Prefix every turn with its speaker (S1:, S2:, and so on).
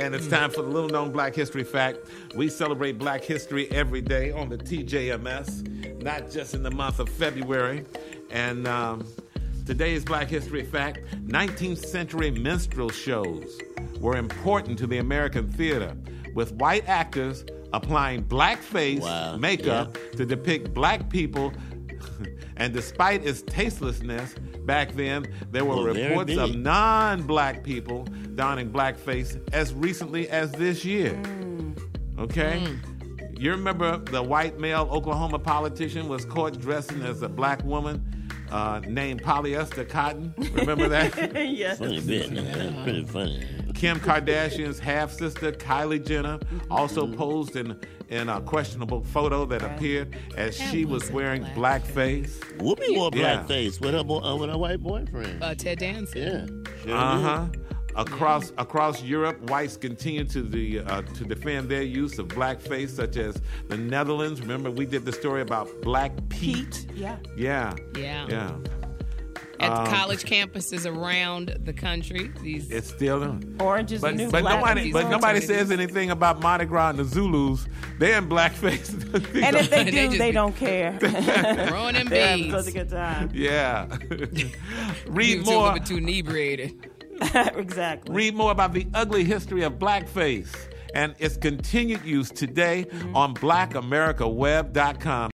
S1: And it's time for the little known Black History Fact. We celebrate Black history every day on the TJMS, not just in the month of February. And today's Black History Fact: 19th century minstrel shows were important to the American theater, with white actors applying blackface makeup to depict black people. And despite its tastelessness back then, there were reports of non-black people donning blackface as recently as this year. Okay? You remember the white male Oklahoma politician was caught dressing as a black woman named Polyester Cotton? Remember that?
S2: Yes.
S3: Funny bit. That's pretty funny.
S1: Kim Kardashian's half-sister, Kylie Jenner, also posed in a questionable photo that appeared as she was wearing blackface.
S3: Whoopi wore blackface with her white boyfriend.
S2: Ted Danson.
S3: Yeah.
S1: Across Europe, whites continue to defend their use of blackface, such as the Netherlands. Remember, we did the story about Black Pete. Yeah.
S2: At college campuses around the country,
S1: it's still
S4: orange is the new black.
S1: But nobody says anything about Mardi Gras and the Zulus. They're in blackface.
S4: And if they do, they don't care.
S2: Throwing them beads.
S4: Such a good time.
S1: Yeah. Read more.
S2: A little bit too inebriated.
S4: Exactly.
S1: Read more about the ugly history of blackface and its continued use today on BlackAmericaWeb.com.